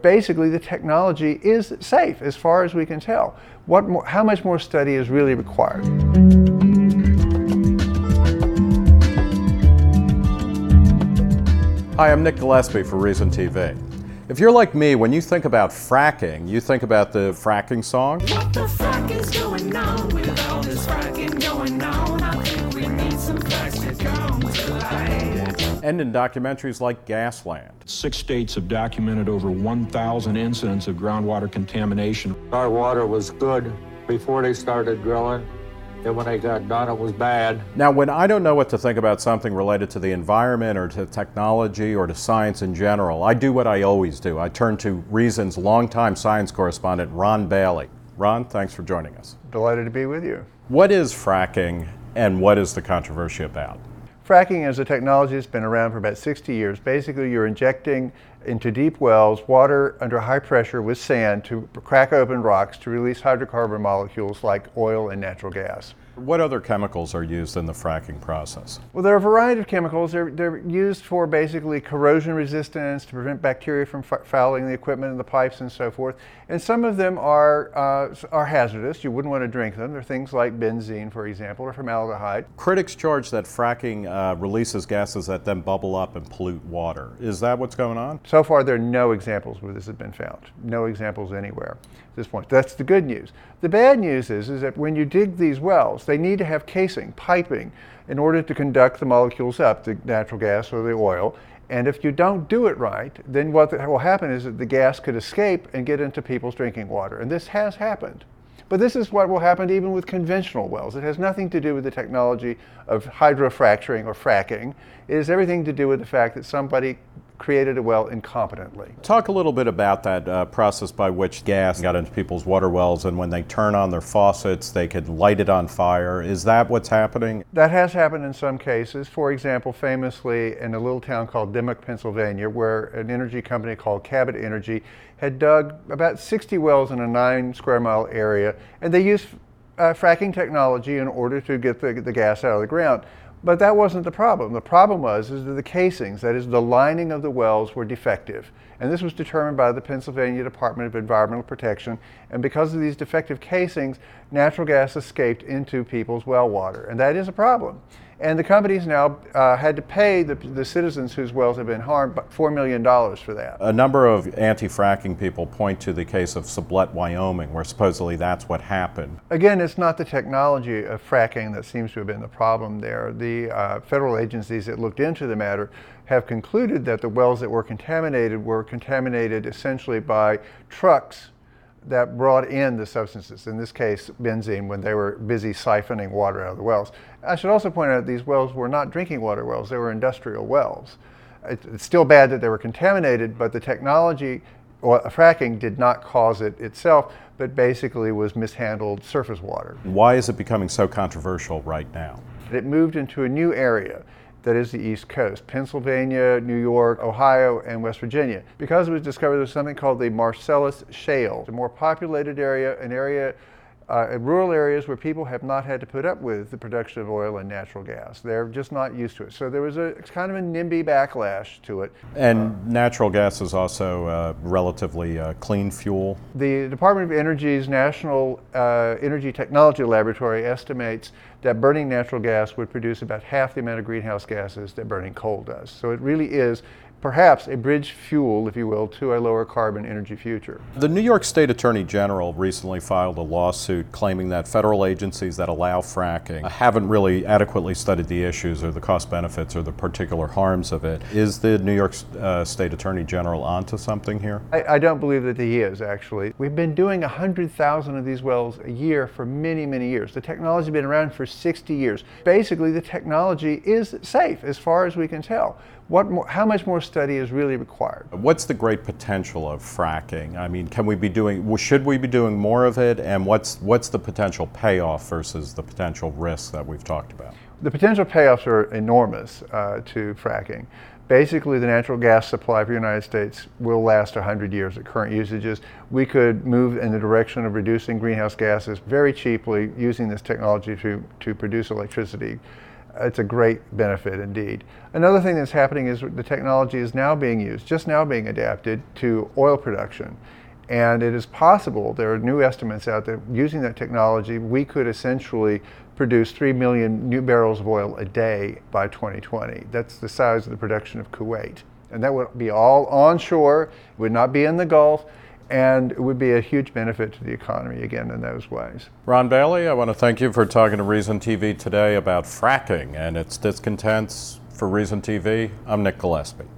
basically the technology is safe as far as we can tell. How much more study is really required? Hi, I'm Nick Gillespie for Reason TV. If you're like me, when you think about fracking, you think about the fracking song. What the frack is going on with all this fracking going on? I think we need some facts to come to light. And in documentaries like Gasland. 6 states have documented over 1,000 incidents of groundwater contamination. Our water was good before they started drilling, and when they got done, it was bad. Now, when I don't know what to think about something related to the environment or to technology or to science in general, I do what I always do. I turn to Reason's longtime science correspondent, Ron Bailey. Ron, thanks for joining us. Delighted to be with you. What is fracking and what is the controversy about? Fracking is a technology that's been around for about 60 years. Basically, you're injecting into deep wells water under high pressure with sand to crack open rocks to release hydrocarbon molecules like oil and natural gas. What other chemicals are used in the fracking process? Well, there are a variety of chemicals. They're used for basically corrosion resistance, to prevent bacteria from fouling the equipment and the pipes and so forth. And some of them are hazardous. You wouldn't want to drink them. They're things like benzene, for example, or formaldehyde. Critics charge that fracking releases gases that then bubble up and pollute water. Is that what's going on? So far, there are no examples where this has been found. No examples anywhere at this point. That's the good news. The bad news is that when you dig these wells, they need to have casing, piping, in order to conduct the molecules up, the natural gas or the oil. And if you don't do it right, then what will happen is that the gas could escape and get into people's drinking water. And this has happened. But this is what will happen even with conventional wells. It has nothing to do with the technology of hydrofracturing or fracking. It has everything to do with the fact that somebody created a well incompetently. Talk a little bit about that process by which gas got into people's water wells, and when they turn on their faucets, they could light it on fire. Is that what's happening? That has happened in some cases. For example, famously in a little town called Dimock, Pennsylvania, where an energy company called Cabot Energy had dug about 60 wells in a 9 square mile area, and they used fracking technology in order to get the gas out of the ground. But that wasn't the problem. The problem was that the casings, that is the lining of the wells, were defective. And this was determined by the Pennsylvania Department of Environmental Protection. And because of these defective casings, natural gas escaped into people's well water. And that is a problem. And the companies now had to pay the citizens whose wells have been harmed $4 million for that. A number of anti-fracking people point to the case of Sublette, Wyoming, where supposedly that's what happened. Again, it's not the technology of fracking that seems to have been the problem there. The federal agencies that looked into the matter have concluded that the wells that were contaminated essentially by trucks that brought in the substances, in this case benzene, when they were busy siphoning water out of the wells. I should also point out these wells were not drinking water wells, they were industrial wells. It's still bad that they were contaminated, but the technology, or fracking, did not cause it itself, but basically was mishandled surface water. Why is it becoming so controversial right now? It moved into a new area. That is the East Coast, Pennsylvania, New York, Ohio, and West Virginia. Because it was discovered there's something called the Marcellus Shale, a more populated area, an area in rural areas where people have not had to put up with the production of oil and natural gas. They're just not used to it. So there was a kind of a NIMBY backlash to it. And natural gas is also a relatively clean fuel. The Department of Energy's National Energy Technology Laboratory estimates that burning natural gas would produce about half the amount of greenhouse gases that burning coal does. So it really is perhaps a bridge fuel, if you will, to a lower carbon energy future. The New York State Attorney General recently filed a lawsuit claiming that federal agencies that allow fracking haven't really adequately studied the issues or the cost benefits or the particular harms of it. Is the New York State Attorney General onto something here? I don't believe that he is, actually. We've been doing 100,000 of these wells a year for many, many years. The technology has been around for 60 years. Basically, the technology is safe as far as we can tell. How much more study is really required? What's the great potential of fracking? I mean, should we be doing more of it? And what's the potential payoff versus the potential risks that we've talked about? The potential payoffs are enormous to fracking. Basically, the natural gas supply for the United States will last 100 years at current usages. We could move in the direction of reducing greenhouse gases very cheaply using this technology to produce electricity. it's a great benefit indeed. Another thing that's happening is the technology is now being used, just now being adapted to oil production. And it is possible, there are new estimates out there, using that technology, we could essentially produce 3 million new barrels of oil a day by 2020. That's the size of the production of Kuwait. And that would be all onshore, it would not be in the Gulf, and it would be a huge benefit to the economy, again, in those ways. Ron Bailey, I want to thank you for talking to Reason TV today about fracking and its discontents. For Reason TV, I'm Nick Gillespie.